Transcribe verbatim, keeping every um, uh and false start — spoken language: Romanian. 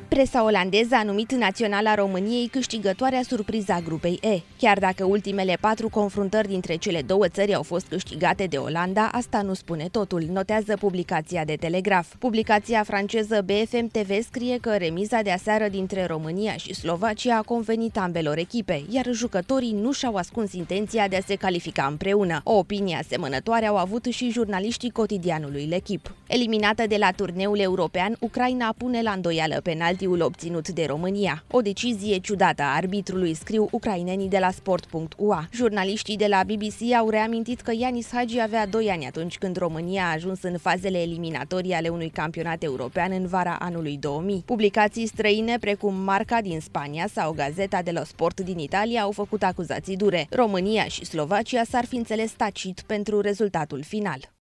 Presa olandeză a numit naționala României câștigătoarea surpriza grupei E. Chiar dacă ultimele patru confruntări dintre cele două țări au fost câștigate de Olanda, asta nu spune totul, notează publicația de Telegraf. Publicația franceză B F M T V scrie că remiza de aseară dintre România și Slovacia a convenit ambelor echipe, iar jucătorii nu și-au ascuns intenția de a se califica împreună. O opinie asemănătoare au avut și jurnaliștii cotidianului L'Equipe. Eliminată de la turneul european, Ucraina pune la îndoială penaltiul obținut de România. O decizie ciudată a arbitrului, scriu ucrainenii de la sport punct u a. Jurnaliștii de la B B C au reamintit că Yanis Hagi avea doi ani atunci când România a ajuns în fazele eliminatorii ale unui campionat european în vara anului două mii. Publicații străine precum Marca din Spania sau Gazeta dello Sport din Italia au făcut acuzații dure. România și Slovacia s-ar fi înțeles tacit pentru rezultatul final.